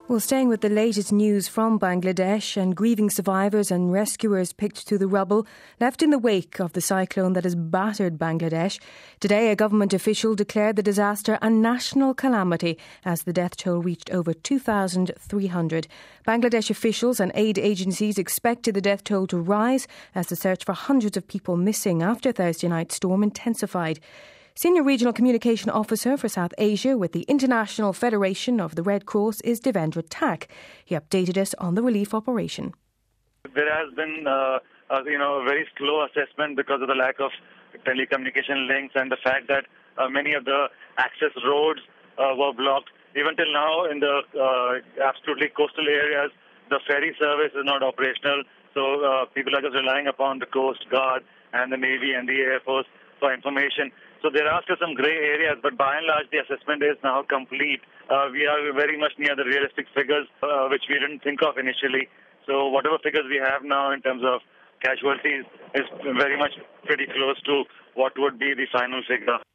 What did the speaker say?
Well, staying with the latest news from Bangladesh, and grieving survivors and rescuers picked through the rubble left in the wake of the cyclone that has battered Bangladesh. Today, a government official declared the disaster a national calamity as the death toll reached over 2,300. Bangladesh officials and aid agencies expected the death toll to rise as the search for hundreds of people missing after Thursday night's storm intensified. Senior Regional Communication Officer for South Asia with the International Federation of the Red Cross is Devendra Tak. He updated us on the relief operation. There has been a very slow assessment because of the lack of telecommunication links and the fact that many of the access roads were blocked. Even till now, in the absolutely coastal areas, the ferry service is not operational. So people are just relying upon the Coast Guard and the Navy and the Air Force for information. So there are still some grey areas, but by and large the assessment is now complete. We are very much near the realistic figures, which we didn't think of initially. So whatever figures we have now in terms of casualties is very much pretty close to what would be the final figure.